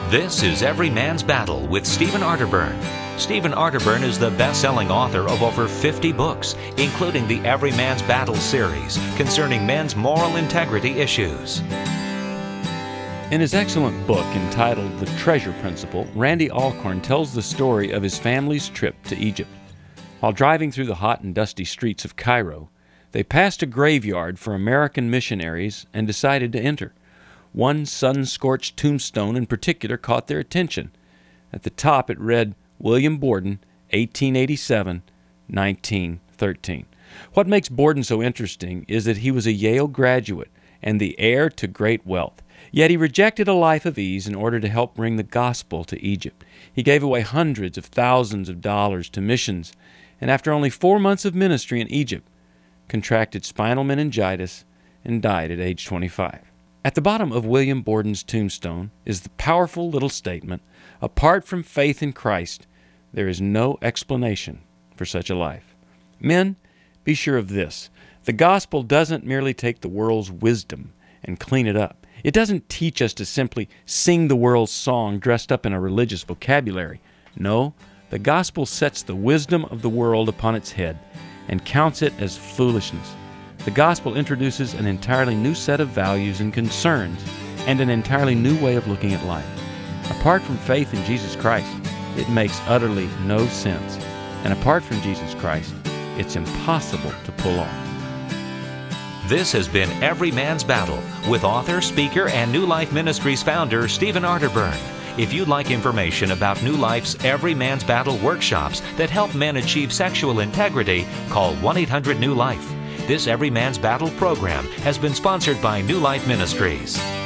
This is Every Man's Battle with Stephen Arterburn. Stephen Arterburn is the best-selling author of over 50 books, including the Every Man's Battle series concerning men's moral integrity issues. In his excellent book entitled The Treasure Principle, Randy Alcorn tells the story of his family's trip to Egypt. While driving through the hot and dusty streets of Cairo, they passed a graveyard for American missionaries and decided to enter. One sun-scorched tombstone in particular caught their attention. At the top it read, William Borden, 1887-1913. What makes Borden so interesting is that he was a Yale graduate and the heir to great wealth. Yet he rejected a life of ease in order to help bring the gospel to Egypt. He gave away hundreds of thousands of dollars to missions, and after only 4 months of ministry in Egypt, contracted spinal meningitis and died at age 25. At the bottom of William Borden's tombstone is the powerful little statement, apart from faith in Christ, there is no explanation for such a life. Men, be sure of this. The gospel doesn't merely take the world's wisdom and clean it up. It doesn't teach us to simply sing the world's song dressed up in a religious vocabulary. No, the gospel sets the wisdom of the world upon its head and counts it as foolishness. The gospel introduces an entirely new set of values and concerns and an entirely new way of looking at life. Apart from faith in Jesus Christ, it makes utterly no sense. And apart from Jesus Christ, it's impossible to pull off. This has been Every Man's Battle with author, speaker, and New Life Ministries founder Stephen Arterburn. If you'd like information about New Life's Every Man's Battle workshops that help men achieve sexual integrity, call 1-800-NEW-LIFE. This Every Man's Battle program has been sponsored by New Life Ministries.